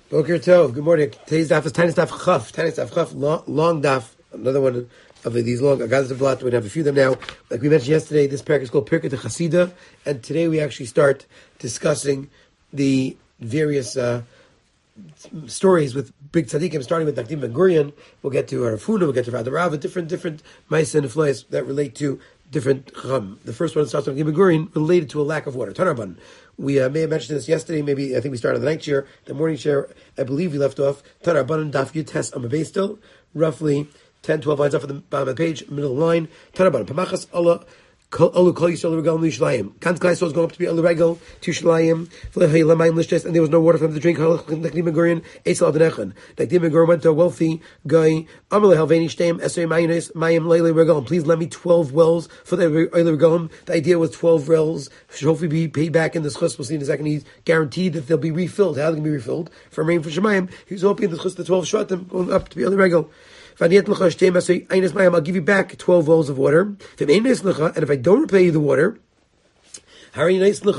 Boker Tov. Good morning. Today's daf is Tanis Daf Chaf. Tanis Daf Chaf. Long daf. Another one of these long. I got this a lot. We have a few of them now. Like we mentioned yesterday, this parak is called Pirkei de Chasida, and today we actually start discussing the various stories with big tzaddikim, starting with Nakdim Ben Gurion. We'll get to Rav Huna, we'll get to Rav Rava, different ma'aseh and flaws that relate to different chacham. The first one starts with Nakdim Ben Gurion, related to a lack of water. Tanarban. We may have mentioned this yesterday. Maybe I think we started the night share, the morning share. I believe we left off Tanarban Daf Yutes Amabay still, roughly 10, 12 lines off of the bottom of the page, middle line. Tanarban Pamachas Allah. Alu Kol Yisrael Regal Yishlayim. Kant Klai was going up to be Alu Regal to Shlayim. And there was no water for them to drink. Nakdim Ben Gurion Eisel Adenechan. Nakdim Ben Gurion went to a wealthy guy. Amalei Halveni Shteim Esrei Mayim Mayim Leile Regal. Please let me 12 wells for the Eile Regal. The idea was 12 wells should hopefully be paid back in this chus. We'll see in a second. He's guaranteed that they'll be refilled. How are they going to be refilled? From rain for Shemayim. He was hoping the chus, the 12 shvatim going up to be Eile Regal. I'll give you back 12 wells of water. And if I don't repay you the water, I'll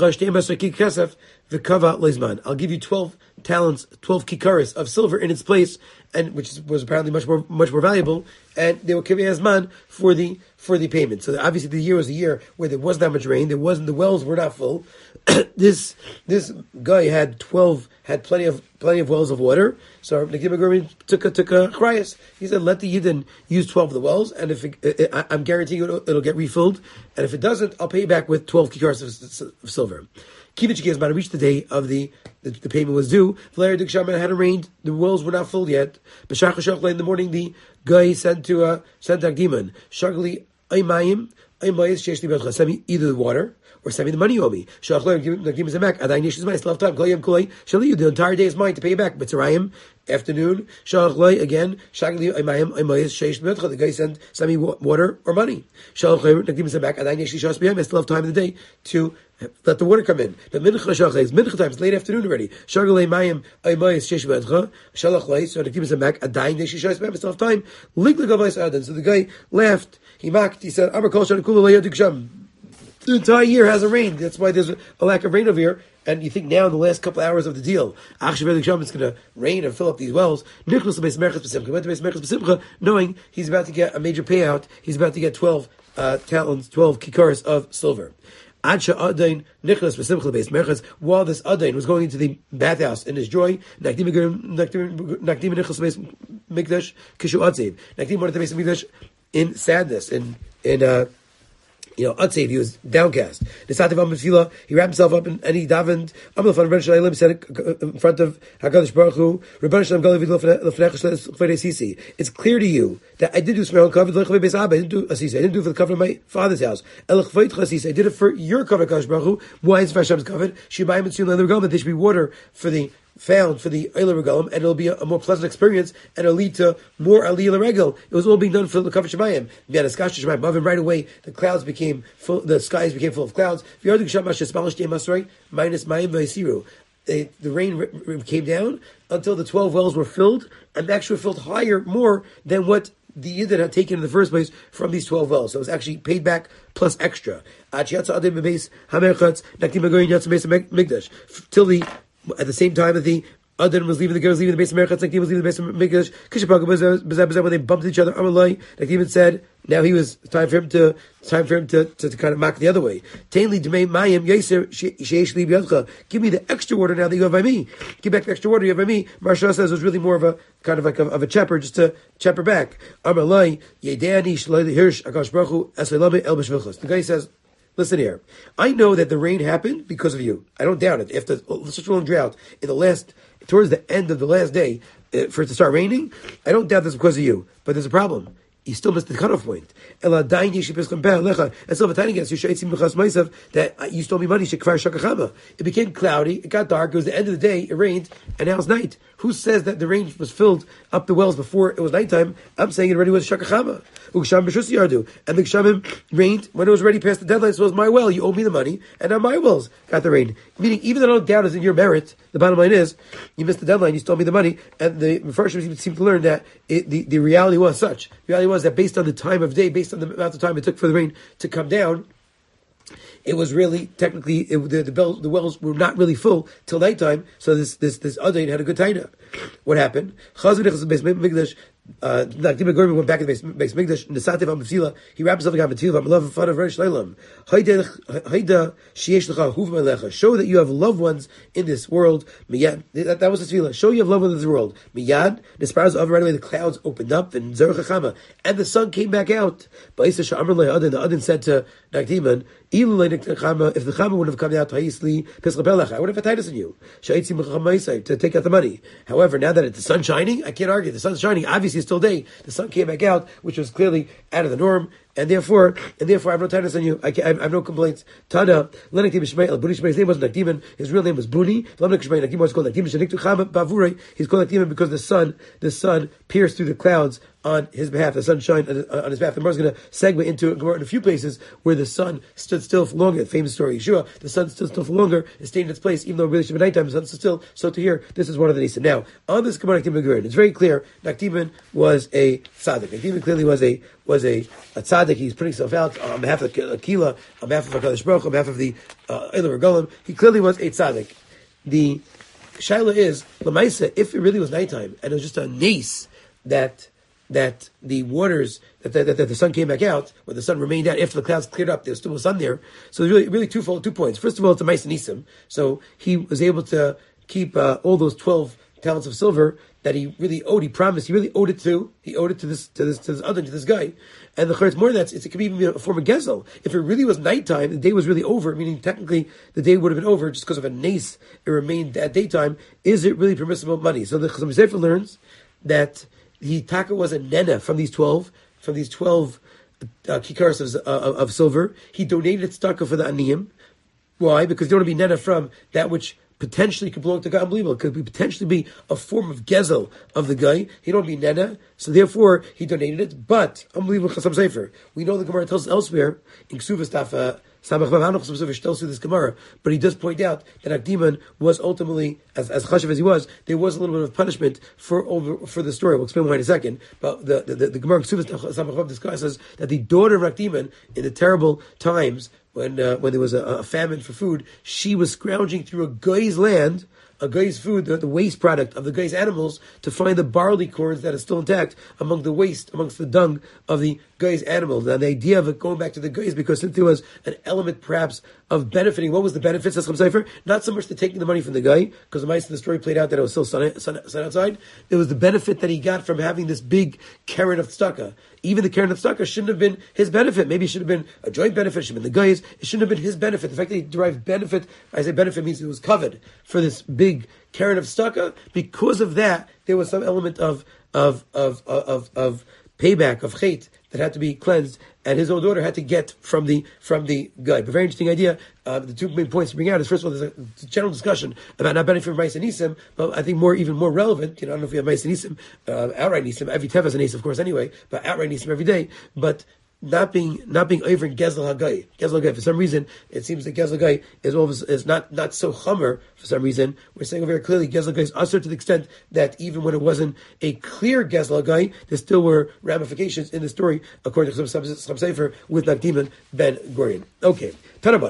give you 12 talents, 12 kikaris of silver in its place, and which was apparently much more valuable, and they will give you as man for the payment. So obviously the year was a year where there wasn't that much rain, the wells were not full. This guy had plenty of wells of water. So Nakdim Ben Gurion took a chrayas. He said, let the Yidden use 12 of the wells, and if I'm guaranteeing it'll get refilled, and if it doesn't, I'll pay you back with 12 kikaris of silver. Kivich about to reach the day of the payment was due. Vlair Dikshaman had rained, the wells were not full yet. B'shach Shachla in the morning, the guy sent to Akdiman, Shagli Aymayim, Aymayis Sheshli B'Chla, send me either the water or send me the money you owe me. Shachla Akdiman is back. Adayin Yesh is mine. Still have time. Koyam Kulay. Shali, the entire day is mine to pay you back. Mitzrayim, afternoon. Shachla again. Shagli Aymayim, Aymayis Sheshli B'Chla. The guy send me water or money. Shachla Akdiman is back. Adayin Yesh is mine. I still have time in the day to let the water come in. But mincha time, it's late afternoon already. Shagalei mayim aymayis shesh b'edcha shalachlei. So the keep us back. Adayin deshi shayis b'em. Still have time. Liglig avayis adan. So the guy laughed. He mocked. He said, "Amar kol shana kula leyadik sham." The entire year hasn't rained. That's why there's a lack of rain over here. And you think now in the last couple hours of the deal, it's going to rain and fill up these wells. Nicholas went to Beis Merchas B'Simcha, knowing he's about to get a major payout. He's about to get 12 talents, 12 kikaris of silver. While this Adain was going into the bathhouse in his joy, Nakdim wanted to make some in sadness, Atzev, he was downcast. He wrapped himself up and he davened. He said in front of HaKadosh Baruch Hu, it's clear to you that I did do Smeron Kavod, I didn't do Asisa, I didn't do it for the cover of my father's house. I did it for your cover, HaKadosh Baruch Hu. Why is Hashem's covered? That there should be water for the Eile Regalim, and it'll be a more pleasant experience, and it'll lead to more Aliyah Regel. It was all being done for the Kavod Shemayim. We had a Skash Shemayim above him right away. The skies became full of clouds. Minus Mayim Vayisiru. The rain came down until the 12 wells were filled, and actually were filled higher, more than what the Yidden had taken in the first place from these 12 wells. So it was actually paid back plus extra. Till at the same time that the Adon was leaving the girls, leaving the base of Merchatz, Nakdim was leaving the base of Mikdash, when they bumped each other, Amalai, Nakdim said, now he was time for him to kind of mock the other way. Give me the extra water now that you have by me. Give back the extra water you have by me. Marsha says it was really more of a kind of like of a chepper, just to chepper back. Amalai, Yedani, Shalai, Hirsch, Akash Baruch, Esalame, Elbish Vilchas. The guy says, listen here. I know that the rain happened because of you. I don't doubt it. After such a long drought, towards the end of the last day, for it to start raining, I don't doubt this because of you. But there's a problem. He still missed the cutoff point. And so that you stole me money. It became cloudy. It got dark. It was the end of the day. It rained, and now it's night. Who says that the rain was filled up the wells before it was nighttime? I'm saying it already was shakachama. And the Gshamim rained when it was already past the deadline. So it was my well. You owe me the money, and now my wells got the rain. Meaning, even though I don't doubt it's in your merit, the bottom line is you missed the deadline. You stole me the money, and the first seem to learn that the reality was such. The reality was that based on the time of day, based on the amount of time it took for the rain to come down, it was really technically the wells were not really full till nighttime. So this other had a good taina. What happened? Nakdim Gorman went back to the base Mikdash. Nesativ Amtila. He wraps himself in Amtila. I'm love in front of Rosh Leilam. Haida sheyesh lecha huv melecha. Show that you have loved ones in this world. Miyad. That was the tefillah. Show you have loved ones in this world. Miyad. Nisparas of right away. The clouds opened up and Zerachachama, and the sun came back out. Ba'isa sha'amr le'adin. The Adin said to Nakdiman, if the Chama would have come out, I would have had Titus in you to take out the money. However, now that the sun's shining, I can't argue. The sun's shining. Obviously, it's still day. The sun came back out, which was clearly out of the norm, and therefore, I have no Titus on you. I have no complaints. Tada, his name wasn't Nakdiman. His real name was Buni. He's called Nakdiman because the sun pierced through the clouds on his behalf, the sunshine on his behalf. The Gemara is going to segue into in a few places where the sun stood still for longer. Famous story, Yeshua, the sun stood still for longer, it stayed in its place, even though it really should be nighttime, the sun stood still. So to here, this is one of the nisim. Now, on this Gemara Nakdiman, it's very clear, Nakdiman was a tzaddik. Nakdiman clearly was a tzaddik. He's putting himself out on behalf of the Kila, on behalf of HaKadosh Baruch Hu, on behalf of the Eilu Regalim. He clearly was a tzaddik. The shaila is, Lamaisa, if it really was nighttime, and it was just a nace that the waters, that the sun came back out, or the sun remained out after the clouds cleared up, there's still a sun there. So there's really 2 points. First of all, it's a Ma'aseh Nisim. So he was able to keep all those 12 talents of silver that he really owed. He promised. He really owed it to. He owed it to this guy. And the chayr, more than that, it could be even a form of gezel. If it really was nighttime, the day was really over. Meaning, technically, the day would have been over just because of a nace. It remained at daytime. Is it really permissible money? So the Chazon Sefer learns that the taka was a nena from these 12 kikaros of silver. He donated tzedakah for the aniyim. Why? Because they want to be nena from that which potentially could belong to God. Unbelievable. It could potentially be a form of gezel of the guy. He don't be nena, so therefore he donated it. But unbelievable Chasam Sefer. We know the Gemara tells us elsewhere in Ksuvas Daf Samach Vav. I don't know if tells you this Gemara, but he does point out that Nakdiman was ultimately, as chashav as he was, there was a little bit of punishment for the story. We'll explain why in a second. But the Gemara in Ksuvas Samach Vav discusses that the daughter of Nakdiman, in the terrible times when there was a famine for food, she was scrounging through a guy's land, a guy's food, the waste product of the guy's animals, to find the barley corns that are still intact amongst the dung of the guy's animals. Now, the idea of it going back to the guys, because since there was an element perhaps of benefiting, what was the benefits? That's Chasam Sefer. Not so much the taking the money from the guy, because the mice in the story played out that it was still sun outside. It was the benefit that he got from having this big keren of tzedakah. Even the keren of tzedakah shouldn't have been his benefit. Maybe it should have been a joint benefit. It should have been the guy's. It shouldn't have been his benefit. The fact that he derived benefit, I say benefit means it was covered for this big keren of tzedakah. Because of that, there was some element of payback, of chait, that had to be cleansed, and his own daughter had to get from the guy. But very interesting idea. The 2 main points to bring out is, first of all, there's a general discussion about not benefiting from Ma'aseh Nisim, but I think even more relevant, I don't know if we have Ma'aseh Nisim, outright Nisim, every Teva is an Nisim, of course, anyway, but outright Nisim every day, but not being over in Gezel HaGai. Gezel HaGai, for some reason, it seems that Gezel HaGai is not so Chomer, for some reason. We're saying very clearly Gezel HaGai is usher to the extent that even when it wasn't a clear Gezel HaGai, there still were ramifications in the story, according to Chasam Sefer, with Nakdiman ben Gurion. Okay, Tanaban.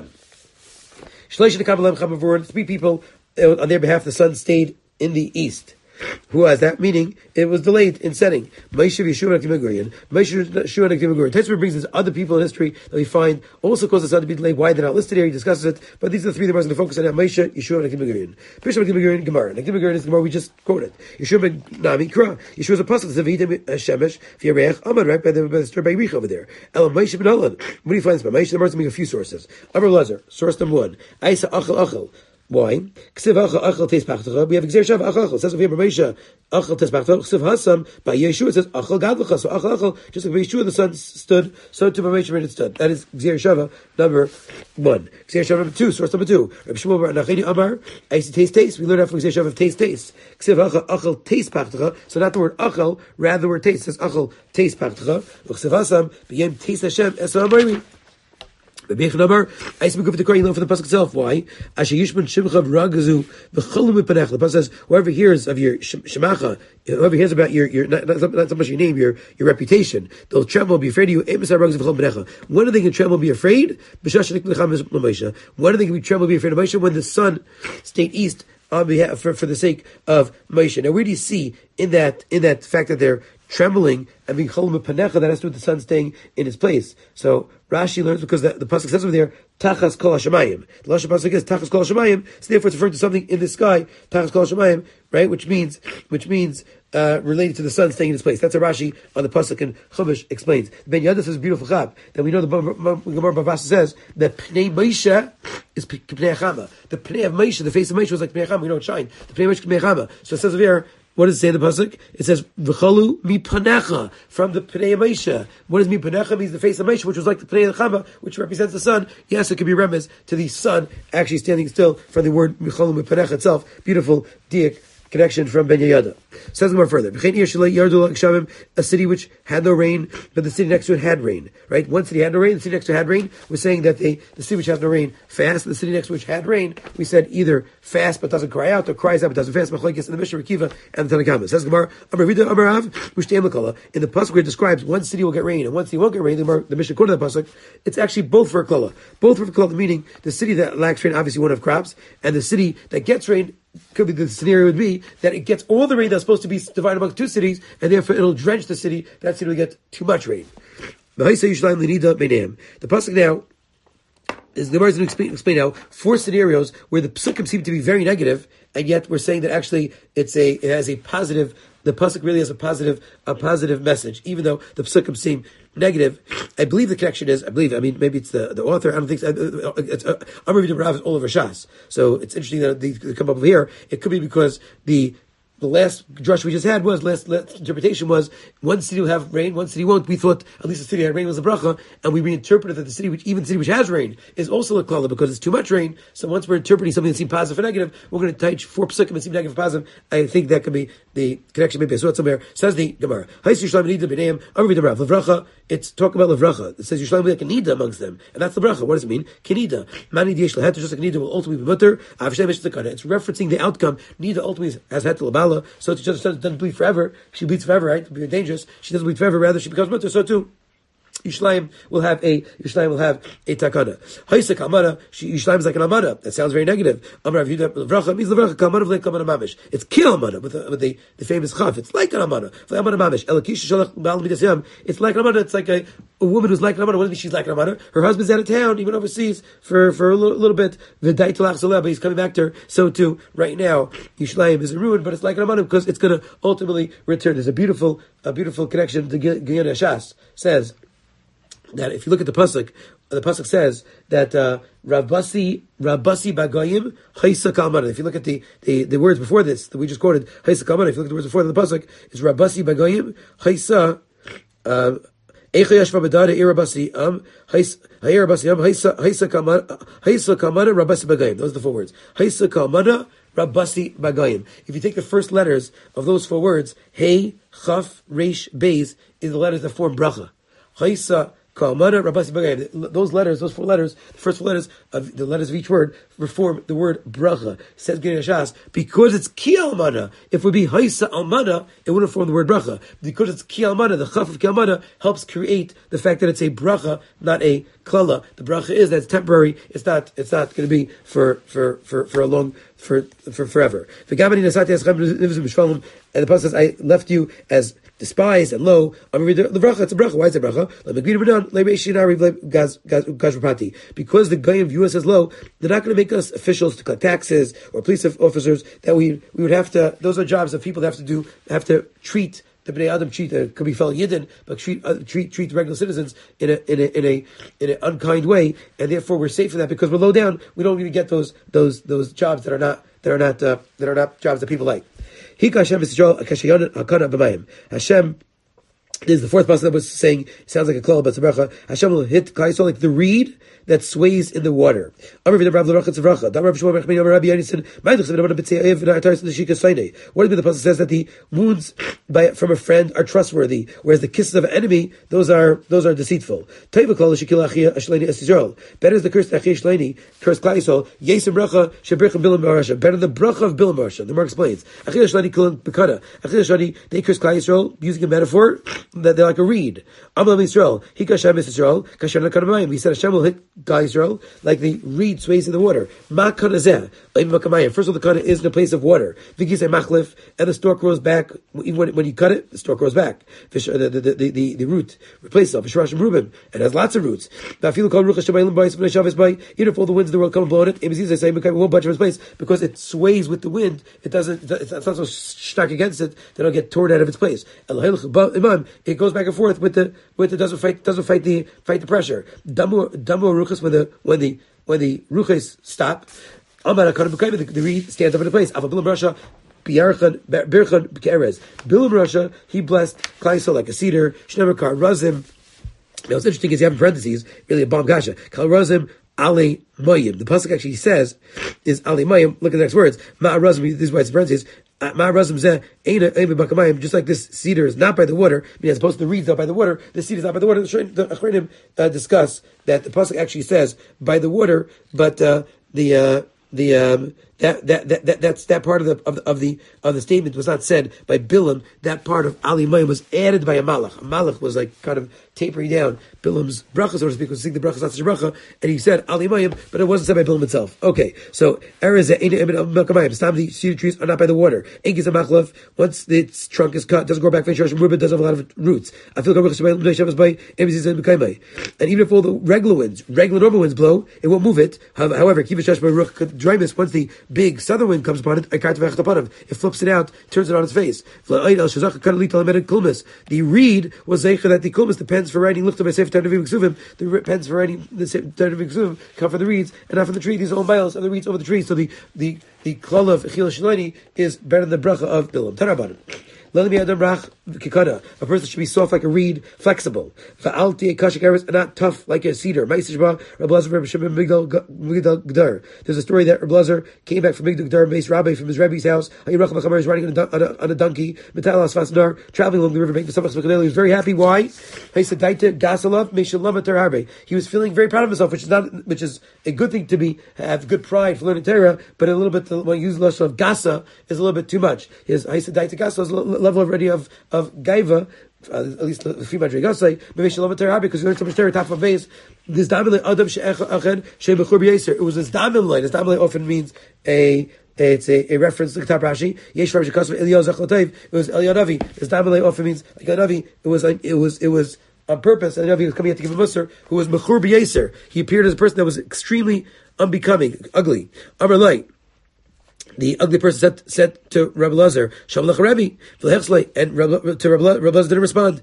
3 people, on their behalf, the sun stayed in the east. Who has that? Meaning, it was delayed in setting. Moshe Yeshua Nakdim. Tesper brings this other people in history that we find also caused the sun to be delayed. Why they're not listed here, he discusses it. But these are the 3 that we're going to focus on now. Moshe, Yeshua, Nakdim. Bishop Nakdim, Gemara. Nakdim is the Gemara we just quoted. Yeshua ben Nami Kra. Yeshua is a apostle. Zavidim Shemesh, V'Yareach, Amad, right by the story by Rich over there. Elam Moshe ben Alan. What do you find this by? Moshe, the Gemara is making a few sources. Amar Lazar, source number 1. Aisa Achel. Why? We have Gzer Shav Achal. It says over here, Moshe Achal Tespachto. Ksiv Hasam by Yeshua says Achal Gadlacha. So Achal, just like Yeshua, the sun stood. So to Moshe it stood. That is Gzer Shava number 1. Gzer Shava number 2. Source number 2. Rabbi Shmuel Bar Nachedi Amar. I see taste. We learned out from Gzer Shava of taste. Ksiv Achal Tespachto. So not the word Achal, rather the word taste. It says Achal Tespachto. Ksiv Hasam b'yem taste Hashem Esam Amayri. I speak of the Kohen for the pasuk itself. Why? The pasuk says, whoever hears of your shemacha, whoever hears about your not so much your name, your reputation, they'll tremble, be afraid of you. When are they going to tremble, be afraid? When are they going to tremble, be afraid of Moshe? When the sun stayed east on behalf for the sake of Moshe. Now, where do you see in that fact that they're trembling and being cholim panecha, that has to do with the sun staying in its place? So Rashi learns, because the pasuk says over there, tachas kol hashamayim. The lashon pasuk is tachas kol hashamayim, so therefore it's referring to something in the sky, tachas kol hashamayim, right? Which means related to the sun staying in its place. That's a Rashi on the pasuk, and Chumash explains. Ben Yada says beautiful chap. Then we know the Gemara Bavasa says that Pnei Moshe is Pnei Chama. The Pnei of Moshe, the face of Moshe was like Pnei Chama. We know it shine. The Pnei Moshe Pnei Chama. So it says over here, what does it say in the pasuk? It says v'chalu mi panecha, from the Pnei of Moshe. What does mi panecha? Means the face of Moshe, which was like the Pnei of Chama, which represents the sun. Yes, it could be remez to the sun actually standing still from the word v'chalu mi panecha itself. Beautiful diak connection from Ben Yehuda. Says more further. A city which had no rain, but the city next to it had rain. Right? One city had no rain, the city next to it had rain. We're saying that the city which has no rain fast, the city next to which had rain, we said either fast but doesn't cry out, or cries out but doesn't fast. Machlokes in the Mishnah Rekiva and the Tanakh. Says Gemara, in the pasuk where it describes one city will get rain and one city won't get rain, the Mishnah quoted that pasuk, it's actually both for a klala. Both for a klala, meaning the city that lacks rain obviously won't have crops, and the city that gets rain, could be the scenario would be that it gets all the rain that's supposed to be divided among two cities, and therefore it'll drench the city. That city will get too much rain. The pasuk now is the Gemara is going to explain now 4 scenarios where the psukim seem to be very negative, and yet we're saying that actually it has a positive. The pasuk really has a positive message, even though the psukim seem negative. I believe the connection is, maybe it's the author. I don't think so. It's Amar Vida Rav is all over Shas. So it's interesting that they come up with here. It could be because the last drush we just had was, last interpretation was, one city will have rain, one city won't. We thought at least the city had rain was a bracha, and we reinterpreted that the city which has rain is also a klala because it's too much rain. So once we're interpreting something that seems positive or negative, we're going to touch 4 psukim and seem negative or positive. I think that could be the connection. Maybe I saw it somewhere. Says the Gemara. It's talk about levracha. It says Yishlam will be like a nida amongst them, and that's the bracha. What does it mean? Kinida. Mani diyesh lahet, just like nida will ultimately be mutter. It's referencing the outcome. Nida ultimately has het labala, so it just doesn't bleed forever. She bleeds forever, right? It would be dangerous. She doesn't bleed forever. Rather, she becomes mutter. So too, Yishlayim will have a takana. Ha'isek amara. Yishlayim is like an amara. That sounds very negative. Amar Rav Yehuda levracha means levracha kamara v'lei kamara mamish. It's kill amara with the famous chaf. It's like an amara. V'lei amara mamish. Elakish shalach ba'al midas yam. It's like an amara. It's like a woman who's like an amara. What does it mean she's like an amara? Her husband's out of town. He went overseas for a little bit. V'dai talach zoleh, but he's coming back to her. So too, right now, Yishlayim is ruined, but it's like an amara because it's going to ultimately return. There's a beautiful connection to Giyana Shas says that if you look at the pasuk says that Rabasi Bagayim Haisa Kalmana. If you look at the words before this that we just quoted, Haisa Kalmana. If you look at the words before the pasuk, it's Rabasi Bagayim Haisa Echayashva Bedada Irabasi Haisa Kalmana Rabasi Bagayim. Those are the 4 words. Haisa Kalmana Rabasi Bagayim. If you take the first letters of those 4 words, Hey, Chaf, Reish, Beis, is the letters that form bracha. Haisa Kalmana, Rabasi Bagayim. Those 4 letters, the first 4 letters of the letters of each word form the word bracha. Says Giyana Shas, because it's ki almana. If it would be haisa almana, it wouldn't form the word bracha. Because it's ki almana, the chaf of ki almana helps create the fact that it's a bracha, not a klala. The bracha is that it's temporary. It's not going to be for forever. And the Pasuk says, I left you as despised and low. The bracha, it's a bracha. Why is it a bracha? Because the Goyim view us as low, they're not going to make us officials to collect taxes or police officers. That we would have to. Those are jobs that people have to treat the Bnei Adam could be fellow Yidden, but treat the regular citizens in an unkind way, and therefore we're safe from that because we're low down. We don't even get those jobs that are not jobs that people like. Hashem This is the fourth pasuk that was saying, it sounds like a klal, but Tzavracha, Hashem will hit Klal Yisrael like the reed that sways in the water. What do you mean the pasuk says that the wounds from a friend are trustworthy, whereas the kisses of an enemy, those are deceitful. Better is the curse that Achia Shleni, curse Klal Yisrael, Yesem Bracha, Shebrichem Bilam Barasha, better than the Bracha of Bilam Barasha. The Mark explains. Achia Shleni Kulan Bekana. Achia Shleni, they curse Klal Yisrael, using a metaphor, that they're like a reed. Amal Yisrael, Hika Hashem Yisrael, Kasher Nakanamayim. He said Hashem will hit Klal Yisrael like the reed sways in the water. Ma Kanazeh, first of all, the kana is in a place of water. Vikisei Machlif, and the stalk grows back. Even when you cut it, the stalk grows back. The root replaces itself. Vishrash Rubim, it has lots of roots. Even if all the winds of the world come and blow on it, it won't budge from its place because it sways with the wind. It's not so stuck against it. They don't get torn out of its place. It goes back and forth with the doesn't fight the pressure. Damu ruchas when the ruchas stop. The reed stands up in the place. Bilam Rasha, he blessed Klal Yisrael like a cedar. Shnemakar Razim. Now what's interesting is you have in parentheses really a bomb gasha. Kal Razim Ali Mayim. The pasuk actually says is Ali Mayim. Look at the next words. Ma Razim. This is why it's in parentheses. Just like this cedar is not by the water, I mean, as opposed to the reeds not by the water, the cedar is not by the water. The Achronim discuss that the pasuk actually says by the water, but that's that part of the statement was not said by Bilam. That part of Ali Mayim was added by a malach. A malach was like kind of tapering down Bilam's bracha, so to speak, was saying the bracha not such a bracha, and he said Ali Mayim, but it wasn't said by Bilam itself. Okay, so the cedar trees are not by the water. Once its trunk is cut, doesn't grow back. It doesn't have a lot of roots. I feel and even if all the regular normal winds blow, it won't move it. However, dryness, once the big southern wind comes upon it, it flips it out, turns it on its face. The reed was zeicha that the kulmis, the pens for writing Luchta by Sefer Tanavim Ksuvim, the pens for writing the Sefer Tanavim Ksuvim come from the reeds and not from the tree. These are all miles of the reeds over the tree. So the klal of Achia Shleni is better than the bracha of Bilam. Tarabanim. A person should be soft like a reed, flexible. And not tough like a cedar. There's a story that Reb Lazar came back from Migdal Gdar, Beis Rabbi, from his Rebbe's house. He was riding on a donkey, traveling along the riverbank. He was very happy. Why? He was feeling very proud of himself, which is a good thing to have good pride for learning Torah, but a little bit, when you use the lesson of gasa, is a little bit too much. His gasa is level already of gaiva, at least the free madri gasay, maybe shalom Torah because we learned so much Torah top of base. This damin adam she'echad she'bechur b'yeser. It was this damin light. This damin light often means it's a reference to Kitab Rashi. Yesh Rashi Kasv Eliyahu Zachlotayv. It was Eliyahu Navi. This damin light often means like a Navi. It was on purpose, and the Navi was coming out to give a musar who was mechur b'yeser. He appeared as a person that was extremely unbecoming, ugly. Amar light. The ugly person said to Rabbi Lazar, "Shavlach Rabbi," and to Rabbi Lazar didn't respond.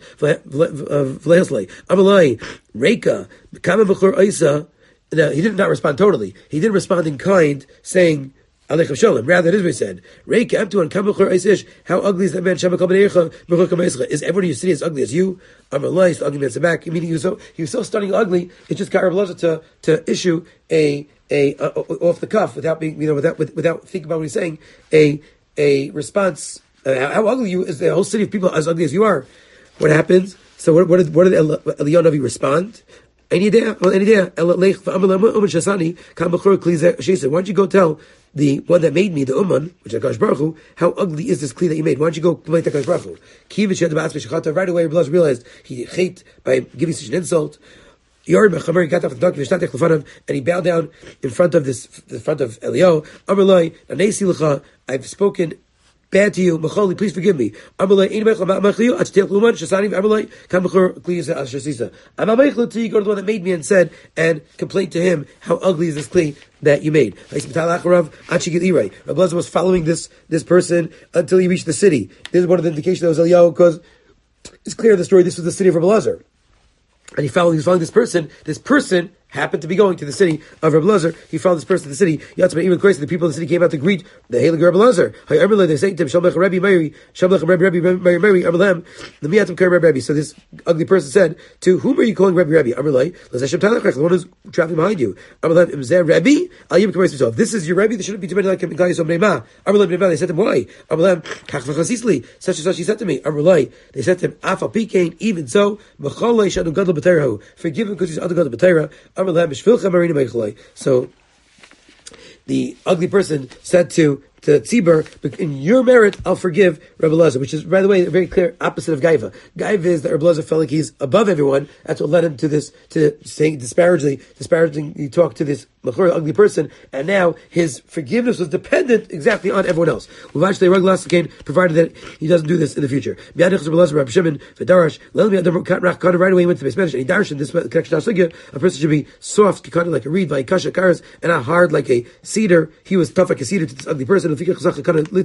Amalai Reika Kama B'chur Isa. Now he did not respond totally. He did respond in kind, saying Aleichem Shalom. Rather, this is what he said. Reika Amtuan Kama B'chur Isish. How ugly is that man? Shama Kabadeicha B'chur Kamaischa. Is everyone in your city as ugly as you? Amalai is the ugly man's back. Meaning he was so stunning ugly. It just got Rabbi Lazar to issue a off the cuff without being without thinking about what he's saying a response. How ugly you is the whole city of people as ugly as you are? What happens? So what did Eliyahu Navi respond? Why don't you go tell the one that made me, the Uman, which is Hakadosh Baruch Hu, how ugly is this kli that you made? Why don't you go complain to Hakadosh Baruch Hu? Right away, Rabbi realized he hate by giving such an insult. He got off the donkey, and he bowed down in front of Eliyahu. I've spoken bad to you. Please forgive me. I'm going to go to the one that made me and said, and complained to him, how ugly is this kli that you made. Rabbi Lazar was following this person until he reached the city. This is one of the indications that was Eliyahu, because it's clear in the story this was the city of Rabbi Lazar. And he was following this person. This person happened to be going to the city of Rabbi Elazar. He followed this person to the city. Yatzma, even crazy, the people of the city came out to greet the Heilig Rabbi Elazar. They say to him, Shalom Rabbi Meiri, Shalom Rabbi Meiri, Amalem, the Miatim Kar Rabbi. So this ugly person said, to whom are you calling Rabbi? Amalai, the one who's traveling behind you. Amalem, Imzer Rabbi, Alim Kar Rabbi. If this is your Rabbi, there shouldn't be too many like him. Amalem, they said to him, why? Amalem, Kach V'chasisli, such and such he said to me. Amalai, they said to him, Afa Pikain, even so, Mechalai Shadu Gadol B'Teirahu, forgive him because he's Adu Gadol B'Teirah. Amalem, B'Shvilcha Marina Meichalai. So the ugly person said to Tzibur, in your merit, I'll forgive Rabbi Elazar, which is, by the way, a very clear opposite of Gaiva. Gaiva is that Rabbi Elazar felt like he's above everyone. That's what led him to saying disparagingly talk to this ugly person, and now his forgiveness was dependent exactly on everyone else. Provided that he doesn't do this in the future. Right away he went to the Spanish, and he darshan this connection to a person should be soft, like a reed, and not hard like a cedar. He was tough like a cedar to this ugly person. That's why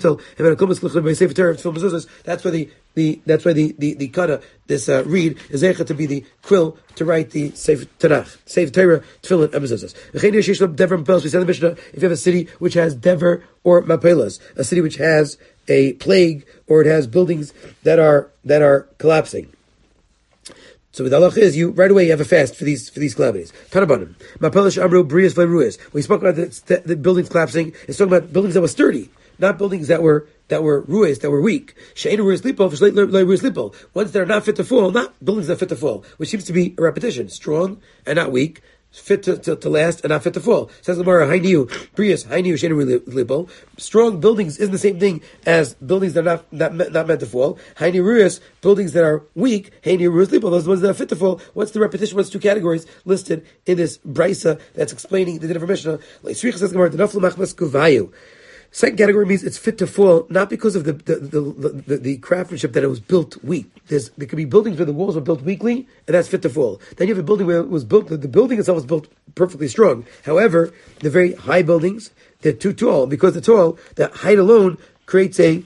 the kada, this reed, is able to be the quill to write the Sefer Torah, Tefillin, and Mezuzos. We said in the Mishnah, if you have a city which has dever or mapelas, a city which has a plague or it has buildings that are collapsing. So the halach is you right away you have a fast for these calamities. Tanabanim, mapelish amru brias v'ruas. When we spoke about the buildings collapsing, it's talking about buildings that were sturdy, not buildings that were ruis, that were weak. She'enu ruis lipo, ruis lipo. Ones that are not fit to fall, not buildings that are fit to fall, which seems to be a repetition. Strong and not weak, fit to last and not fit to fall. Says the Gemara, Hainiu, Brias, Hainiu, She'enu lipo. Strong buildings isn't the same thing as buildings that are not meant to fall. Hainiu ruis, buildings that are weak, Hainiu ruis lipo, those ones that are fit to fall. What's the repetition? What's two categories listed in this brisa that's explaining the different Mishnah? Like Sricha says the Gemara, Denaflu machmas kuvayu. Second category means it's fit to fall, not because of the craftsmanship that it was built weak. There could be buildings where the walls were built weakly, and that's fit to fall. Then you have a building where it was built, the building itself was built perfectly strong. However, the very high buildings, they're too tall. Because they're tall, the height alone creates a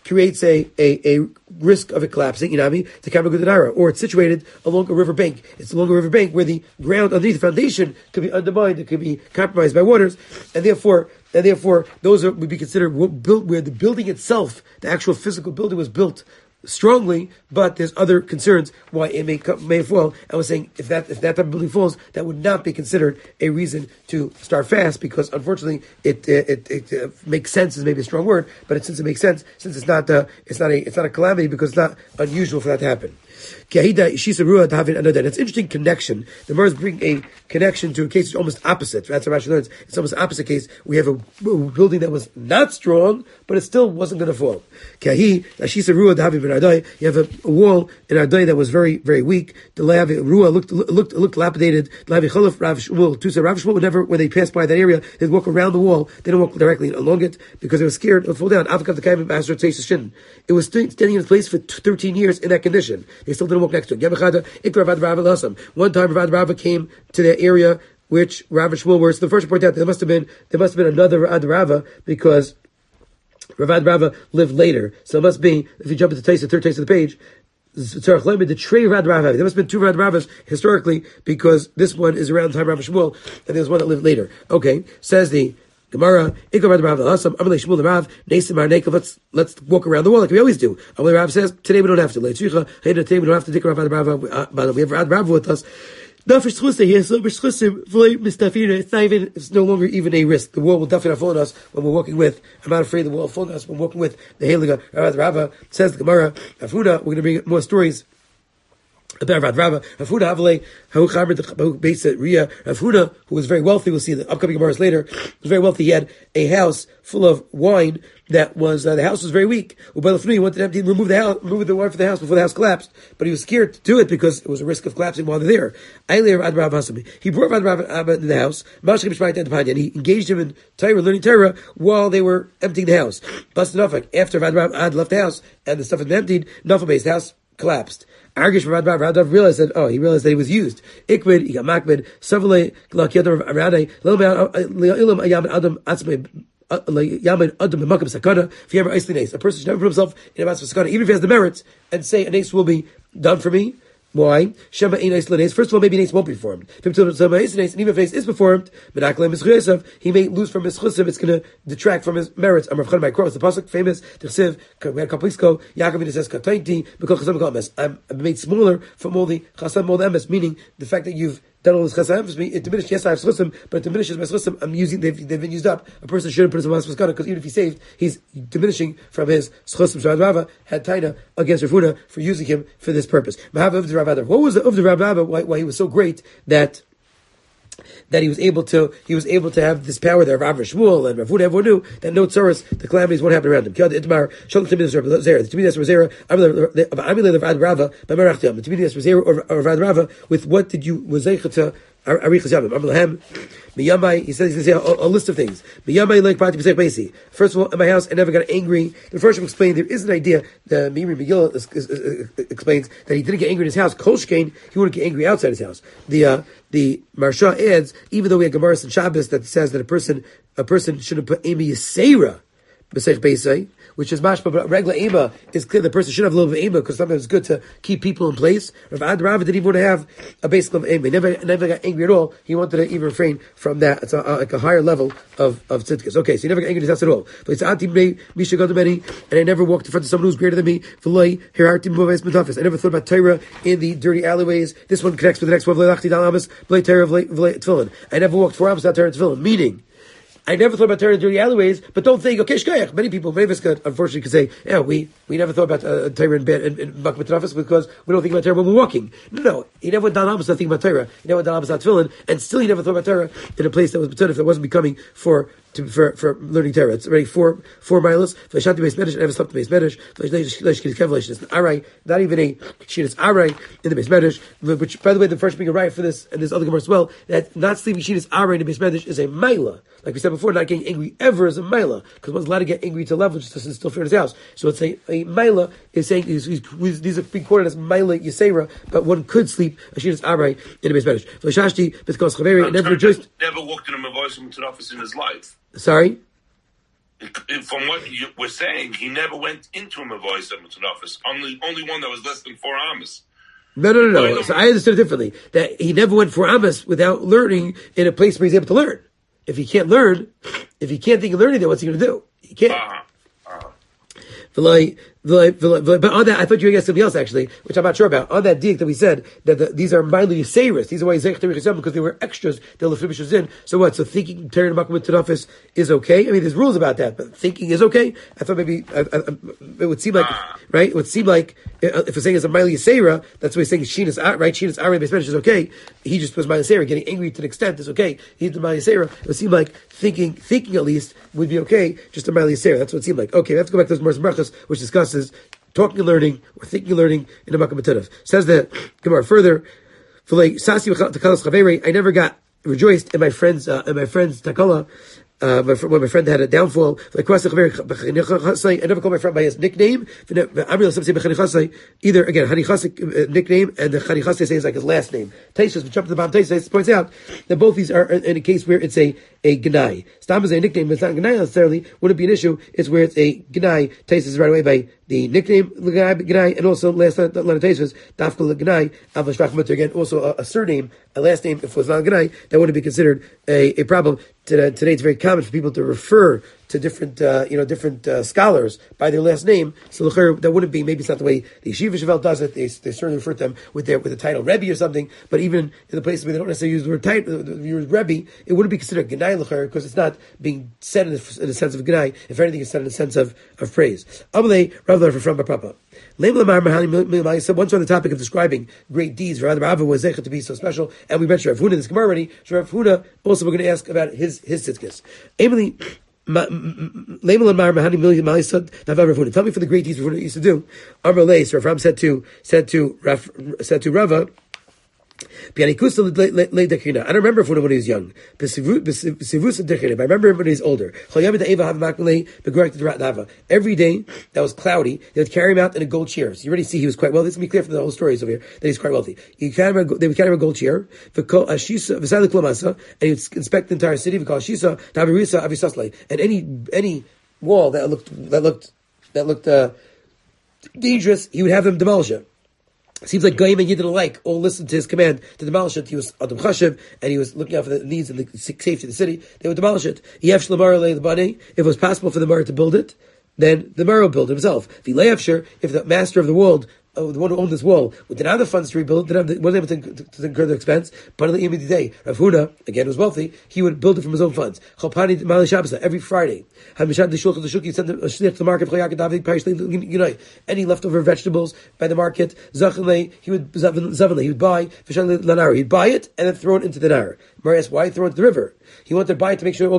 risk of it collapsing, to Kamagudanara, or it's situated along a river bank. It's along a river bank where the ground underneath the foundation could be undermined, it could be compromised by waters, and therefore those would be considered built where the building itself, the actual physical building, was built strongly, but there's other concerns why it may fall. I was saying if that type of building falls, that would not be considered a reason to start fast, because unfortunately it makes sense is maybe a strong word, but since it makes sense, since it's not a calamity, because it's not unusual for that to happen. It's an interesting connection. The Gemara bring a connection to a case which is almost opposite. That's what Rashi learns. It's almost opposite case. We have a building that was not strong, but it still wasn't going to fall. You have a wall in Ardai that was very, very weak. The looked dilapidated. Rav Shmuel would never, when they passed by that area, they'd walk around the wall. They didn't walk directly along it because they were scared it would fall down. It was standing in its place for 13 years in that condition. They still didn't walk next to it. One time Ravad Rava came to the area which Rav Shmuel were. So the first point out there must have been another Ravad Rava, because Ravad Rava lived later. So it must be, if you jump into the third taste of the page, the Trey Ravad Rava. There must have been two Ravad Ravas historically, because this one is around the time of Rav Shmuel, and there's one that lived later. Okay, says the Gemara, let's walk around the wall like we always do. Rav says, today we don't have to. Today we don't have to take Rav Rava, but we have Rav Rava with us. It's no longer even a risk. The wall will definitely not fall on us when we're walking with. I'm not afraid the wall will fall on us when we're walking with the Heilige Rav Rava. Says the Gemara, Afuda, we're going to bring more stories about Rav Rava. Huda, who was very wealthy, we'll see the upcoming Gemaras later, was very wealthy. He had a house full of wine that was, the house was very weak. He wanted to remove the wine from the house before the house collapsed, but he was scared to do it because it was a risk of collapsing while they're there. He brought Rav Rava into the house, and he engaged him in Torah, learning Torah, while they were emptying the house. After Rav Rava left the house and the stuff had been emptied, the house collapsed. Argish Rav realized that he was used. Ikvid, he got makbid, Savale, Glakiyadar Aradai, Ilam Ayam Adam if you ever isolate an ace, a person should never put himself in a matzvah sakana, even if he has the merits, and say an ace will be done for me. Why? Shema Einais L'Neis. First of all, maybe Neis won't be performed. And even if Neis is performed, he may lose from his chusav. It's going to detract from his merits. I'm Rav Chaim Cross. The pasuk famous. T'chsev. We had a couple weeks ago. Yaakov says Katainti because chasam emes. I'm made smaller from all the chasam all the emes. Meaning the fact that you've done all this chasam for me, it diminishes. Yes, I have chusim, but it diminishes my chusim. I'm using. They've been used up. A person shouldn't put his mamas because even if he's saved, he's diminishing from his chusim. So Rava had taina against Rav Huna for using him for this purpose. What was the of the Rabbi? Why he was so great that he was able to have this power there of Rav Shmuel and Rav Huna. Everyone knew that no tzaras, the calamities won't happen around him. The with what did you was to Arichas Yamim? He says a list of things. First of all, in my house, I never got angry. The first one explained there is an idea. The Miri Megillah explains that he didn't get angry in his house. Kolshkein, he wouldn't get angry outside his house. The Marsha adds, even though we have Gemara and Shabbos that says that a person shouldn't put Amy Yisera B'Seich Beisai, which is mashma, but regular ema is clear. The person should have a little bit of ema because sometimes it's good to keep people in place. Rav Rava didn't even want to have a basic of ema. He never got angry at all. He wanted to even refrain from that. It's like a higher level of tzidkas. Okay, so he never got angry in his house at all. But it's Misha Gadameni, and I never walked in front of someone who's greater than me. I never thought about Torah in the dirty alleyways. This one connects with the next one. I never walked 4 hours without Torah and tefillin. Meaning, I never thought about Torah in dirty alleyways, but don't think, okay, shkayach. Many people, many of us unfortunately could say, yeah, we never thought about Torah in Makmat Rafis because we don't think about Torah when we're walking. No, he never went down Amos not thinking about Torah. He never went down Amos not tefillin, and still he never thought about Torah in a place that was B'tzadif that wasn't becoming for learning Torah. It's already 4 miles. V'shanti beis medrash, I never slept in beis medrash. Not even a shinas aray in the beis medrash, which, by the way, the first being a right for this, and there's other Gemara as well, that not sleeping shinas aray in the beis medrash is a maila. Like we said before, not getting angry ever is a maila, because one's allowed to get angry to a level just to still fear in his house. So it's a maila is saying, these are being quoted as maila yisera, but one could sleep a shinas aray in the beis medrash. V'shashti, because Chaveri never rejoiced. Never walked in a mavosim to the office in his life. Sorry? From what you were saying, he never went into a mavosim to the office. Only one that was less than 4 amas. No. So I understood it differently. That he never went 4 amas without learning in a place where he's able to learn. If he can't learn, if he can't think of learning, then what's he going to do? He can't. But on that, I thought you were going to ask something else actually, which I'm not sure about. On that diak that we said that these are mildly Yiseiris, these are why Zech Terich because they were extras. They'll Lefibishus in. So what? So thinking Terry and Makom Tanafis is okay. I mean, there's rules about that, but thinking is okay. I thought maybe it would seem like right. It would seem like if we're saying it's a mildly Yiseira, that's what he's saying. Sheena's right. Sheena's Ari Beismenish is okay. He just was mildly Yiseira. Getting angry to an extent is okay. He's the mildly Yiseira. It would seem like thinking at least would be okay. Just a mildly Yiseira. That's what it seemed like. Okay, let's go back to those Merchas, which discusses talking and learning, or thinking and learning in a Makom B'Tanav. Says that Gemara further, I never got rejoiced in my friend's takala. When my friend had a downfall, I never called my friend by his nickname. Either again, Hanichasik nickname and the Hanichasik is like his last name. Taisus, we jump to the bottom. Taisus points out that both these are in a case where it's a Gnai. Stam is a nickname, but it's not a Gnai necessarily. Wouldn't be an issue. It's where it's a Gnai. Taisus is right away by the nickname Gnai, and also last line of Taisus, Dafka Gnai, Avashvach again, also a surname, a last name. If it was not a Gnai, that wouldn't be considered a problem. Today it's very common for people to refer to different scholars by their last name. So that wouldn't be, maybe it's not the way the Yeshiva Shavel does it. They certainly refer to them with the title Rebbe or something. But even in the places where they don't necessarily use the word title, Rebbe, it wouldn't be considered Gnai l'cher because it's not being said in the sense of Gnai. If anything, it's said in the sense of praise. Amalei Rav from Papa. Once on the topic of describing great deeds, Rav was zeichet to be so special, and we mentioned Rav Huna in this Gemara already. So Rav Huna also we're going to ask about his tzidkas. Emily, tell me for the great deeds Rav Huna used to do. Amar Leis, Rav Ram said to Rava. I don't remember when he was young. But I remember him when he was older. Every day that was cloudy, they would carry him out in a gold chair. So you already see he was quite wealthy. It's going to be clear from the whole stories over here that he's quite wealthy. They would carry him a gold chair, and he would inspect the entire city. And any wall that looked dangerous, he would have them demolish it. Seems like Goyim and Yidden alike all listened to his command to demolish it. He was Adam Chashiv, and he was looking out for the needs and the safety of the city. They would demolish it. If it was possible for the Mara to build it, then the Mara will build it himself. If the master of the world, the one who owned this wall, didn't have the funds to rebuild, wasn't able to incur the expense, but on the end of the day, Rav Huna, again, was wealthy, he would build it from his own funds. Every Friday, he sent a shliach to the market, any leftover vegetables by the market, he would buy, he'd buy it and then throw it into the Nar. Mary asked, why throw it into the river? He wanted to buy it to make sure it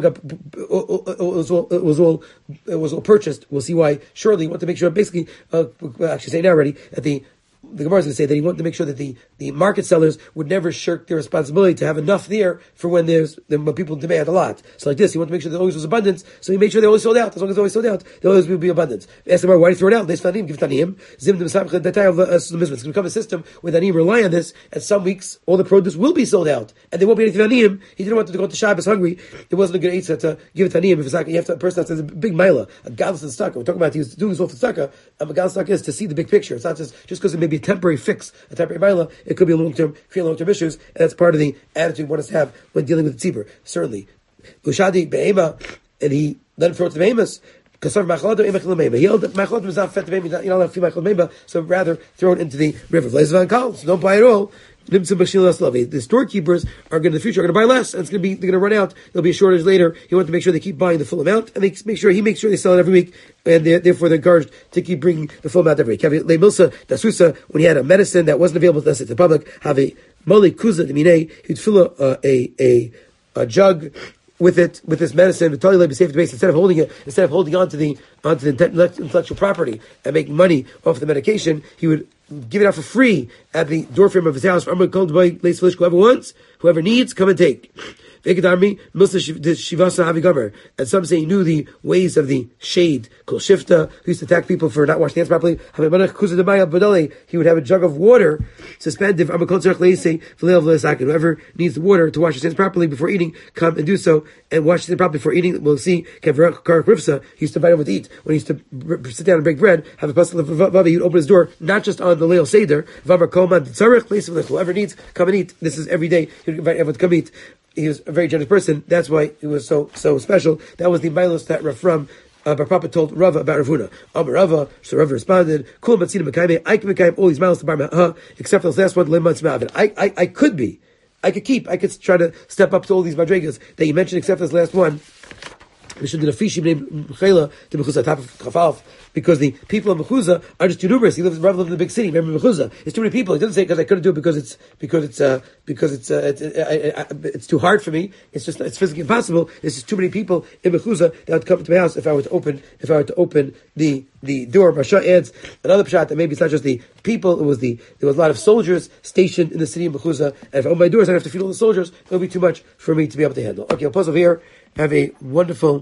was all purchased. We'll see why shortly. He wanted to make sure, basically, actually say now already, that the Gemara is going to say that he wanted to make sure that the market sellers would never shirk their responsibility to have enough there for when people demand a lot. So like this, he wanted to make sure there always was abundance, so he made sure they always sold out. As long as they always sold out, there always will be abundance. Ask the Gemara, why do you throw it out? They Tanim, give Tanim. It's going to become a system where Tanim rely on this, and some weeks all the produce will be sold out, and there won't be anything Tanim. He didn't want them to go to Shabbos hungry. It wasn't a good answer to give Tanim. If it's like, you have to, a person that says a big mila, a godless and stucca. We're talking about he was doing this all for stucca. A godless stucca is to see the big picture. It's not just because it may be a temporary fix, a temporary mila, it could be a long-term issues, and that's part of the attitude one has to have when dealing with the tzibur. Certainly. Ushadi be'ema, and he let him throw it to the behemoths. He held that machlot was not fed to behemoth, you're not allowed to feed machlot, so rather throw it into the river. So don't buy it all. The storekeepers are going to, in the future, are going to buy less, and they're going to run out. There'll be a shortage later. He wants to make sure they keep buying the full amount, and he makes sure they sell it every week, and therefore they're encouraged to keep bringing the full amount every week. When he had a medicine that wasn't available to the public, have a moli kuza demine, he'd fill a jug with this medicine, instead of holding on to the intellectual property and making money off the medication, he would give it out for free at the doorframe of his house. Whoever wants, whoever needs, come and take. And some say he knew the ways of the shade, called shifta, who used to attack people for not washing hands properly. He would have a jug of water suspended. Whoever needs the water to wash his hands properly before eating, come and do so, and wash his hands properly before eating. We'll see. He used to invite him to eat. When he used to sit down and break bread, have a pastel of Vavi, he would open his door, not just on the Leil Seder, whoever needs, come and eat. This is every day. He would invite everyone to come eat. He was a very generous person. That's why he was so special. That was the milos that Rafram Bar Papa told Rava about Rav Huna. Rava, so Rava responded, "Kul matzina mekayim. I can make all these milos to Bar Ma'ah, except for this last one, lemon tzma'avin. I could try to step up to all these madrigas that you mentioned, except for this last one." Because the people of Mechuzah are just too numerous. Rav lives in the big city. Remember Mechuzah? It's too many people. He doesn't say because I couldn't do it it's too hard for me. It's physically impossible. It's just too many people in Mechuzah that would come to my house if I were to open the door. Rasha adds another pshat that maybe it's not just the people. There was a lot of soldiers stationed in the city of Mechuzah, and if I open my doors, I'd have to feed all the soldiers. It would be too much for me to be able to handle. Okay, I'll pause over here. Have a wonderful